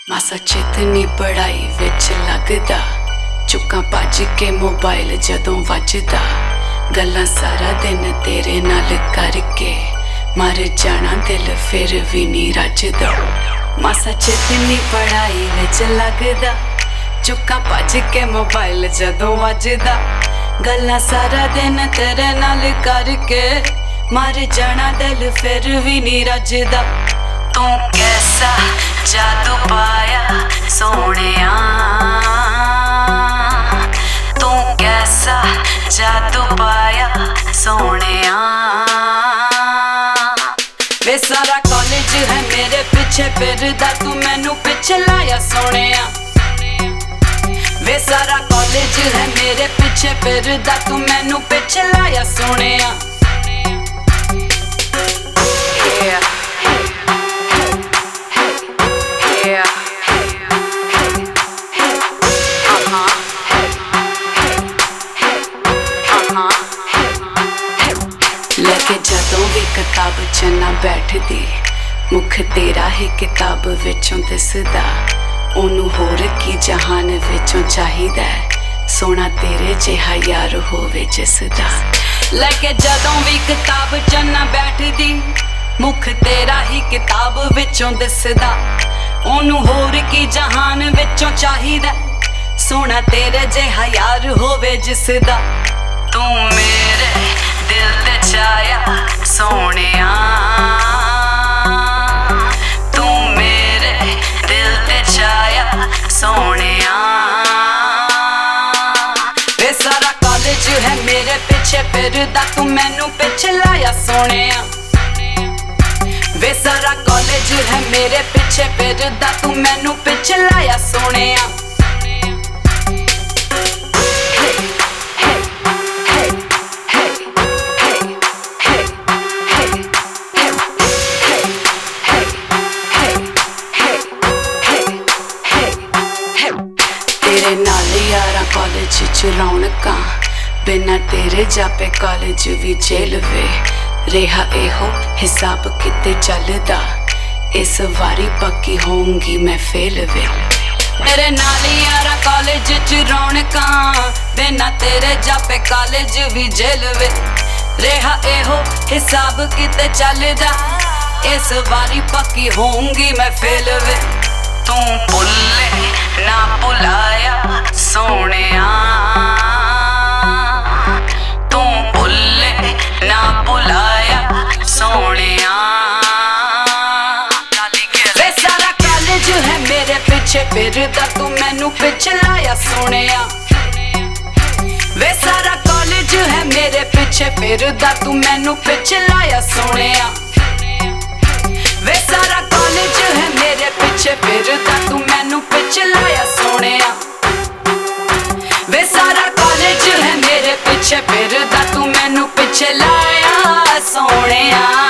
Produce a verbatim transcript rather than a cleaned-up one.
मासा चेतनी पढ़ाई विच लगदा, चुक्कां भज के मोबाइल जदों वजदा, गल्लां सारा दिन तेरे नाल करके मर जाना दिल फिर भी नहीं रजदा। मासा चेतनी पढ़ाई विच लगदा, चुक्कां भज के मोबाइल जदों वजदा, गल्लां सारा दिन तेरे नाल करके मर जाना दिल फिर भी नहीं रजदा। तू कैसा जादू पाया सोहणिया, तू कैसा जादू पाया सोहणिया। वे सारा कॉलेज है मेरे पिछे फिरदा, तू मैनू पिछे लाया सोहणिया। वे सारा कॉलेज है मेरे पिछे फिरदा, तू मैनू पिछे लाया सोहणिया। लेके जदों भी किताब च ना बैठदी, मुख तेरा ही किताब विचों दिसदा, ओनू होर की जहान विचों चाहिदा, सोना तेरे जिहा यार होवे जिसदा। लेके जदों भी किताब च ना बैठदी, मुख तेरा ही किताब विचों दिसदा, ओनू होर की जहान विचों चाहिदा, सोना तेरे जिहा यार होवे जिसदा। तू मेरे दिल ते छाया सोहणिया, तू मेरे दिल ते छाया सोहणिया। वे सारा कॉलेज है मेरे पिछे फिरदा, तू मैनू पिछे लाया सोहणिया। वे सारा कॉलेज है मेरे पिछे फिरदा, तू मैनू पिछे लाया सोहणिया। तेरे नाल यारा कॉलेज च रौनकां, बिना तेरे जापे कॉलेज भी जेल वे। रेहा एहो हिसाब किते चलदा, इस वारी पक्की होंगी मैं फेल वे। तेरे नाल यारा कॉलेज च रौनकां, बिना तेरे जापे कॉलेज भी जेल वे। रेहा एहो हिसाब किते चलदा, इस वारी पक्की होंगी मैं फेल वे। तू भुल्ले ना भुलाया सोहणिया, तू भुल्ले ना भुलाया सोहणिया। वे सारा कॉलेज है मेरे पिछे फिरदा, तू मैनू पिछे लाया सोहणिया। वे सारा कॉलेज है मेरे पिछे फिरदा, तू मैनू पिछे लाया सोहणिया। वे सारा कॉलेज है मेरे पिछे फिरदा, तू मैनू पिछे लाया सोहणिया। वे सारा कॉलेज है मेरे पिछे फिरदा, तू मैनू पिछे लाया सोहणिया।